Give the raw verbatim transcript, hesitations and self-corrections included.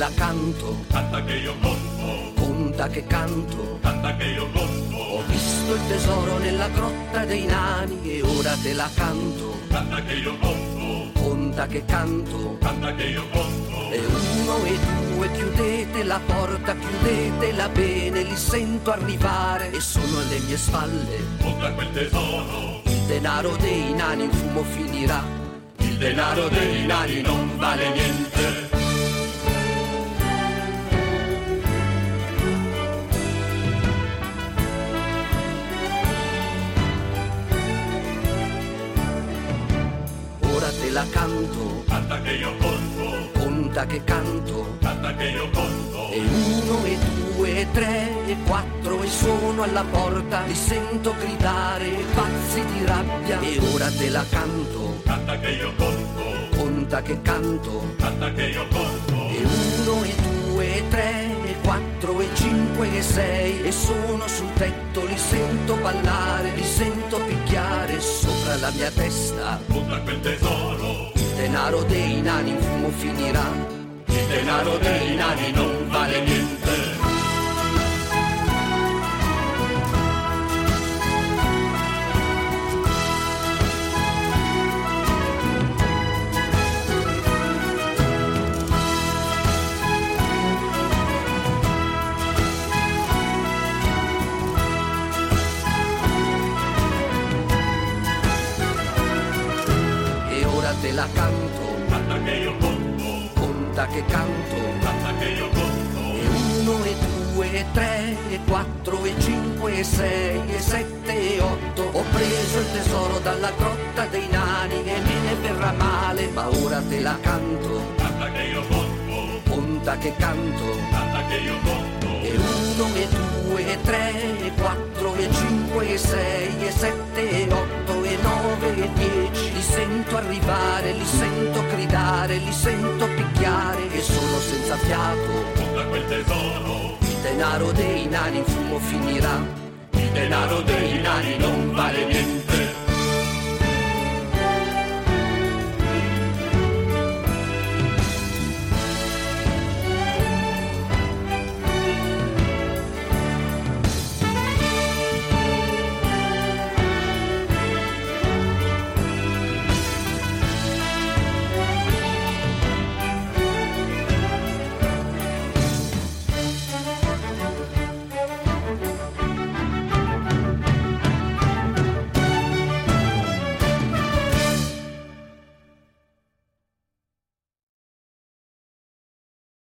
la canto, canta che io conto, conta che canto, canta che io conto, ho visto il tesoro nella grotta dei nani e ora te la canto, canta che io conto, conta che canto, canta che io conto, e uno e due chiudete la porta, chiudetela bene, li sento arrivare e sono alle mie spalle, conta quel tesoro, il denaro dei nani in fumo finirà, il denaro dei nani non vale niente. Ora te la canto, Canta che io conto, conta che canto, canta che io conto, e uno e due e tre e quattro e sono alla porta, li sento gridare pazzi di rabbia e ora te la canto, canta che io conto, conta che canto, canta che io conto, e uno e due e tre e quattro e cinque e sei e sono sul tetto, li sento ballare, li sento picchiare sopra la mia testa, conta quel tesoro, il denaro dei nani in fumo finirà, il denaro dei nani non vale niente. te la canto, canta che io conto, conta che canto, canta che io conto, e uno e due e tre e quattro e cinque e sei e sette e otto, ho preso il tesoro dalla grotta dei nani e me ne verrà male, ma ora te la canto, canta che io conto, conta che canto, canta che io conto, e uno e due e tre e quattro e cinque e sei e sette e otto e nove e dieci, li sento arrivare, li sento gridare, li sento picchiare e sono senza fiato, conta quel tesoro, il denaro dei nani in fumo finirà, il denaro dei nani non vale niente.